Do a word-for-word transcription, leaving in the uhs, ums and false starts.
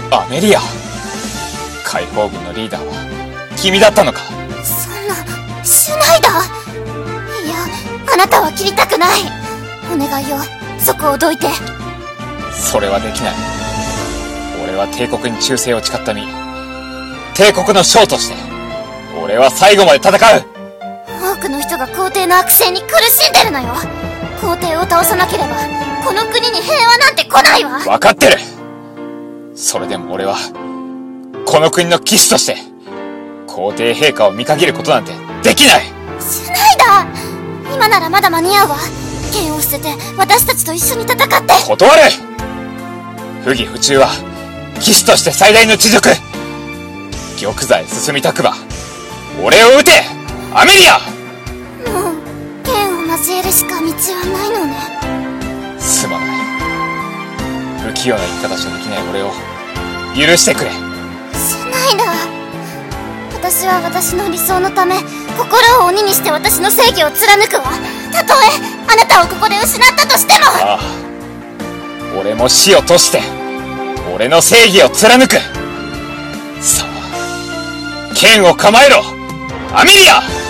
アメリア、解放軍のリーダーは君だったのか。 そんな、シュナイダー。いや、あなたは切りたくない。お願いよ、そこをどいて。 それはできない。俺は帝国に忠誠を誓った身。帝国の将として俺は最後まで戦う。 多くの人が皇帝の悪性に苦しんでるのよ。皇帝を倒さなければこの国に平和なんて来ないわ。 分かってる。それでも俺はこの国の騎士として皇帝陛下を見限ることなんてできない。 シュナイダー、今ならまだ間に合うわ。剣を捨てて私たちと一緒に戦って。 断る。不義不忠は騎士として最大の恥辱。玉座へ進みたくば俺を撃て、アメリア。 もう剣を交えるしか道はないのね。 すまない。不器用な生き方しかできない俺を許してくれ。 シュナイダー、私は私の理想のため心を鬼にして私の正義を貫くわ。たとえあなたをここで失ったとしても。 ああ、俺も死を賭して俺の正義を貫く。さあ、剣を構えろ、アメリア。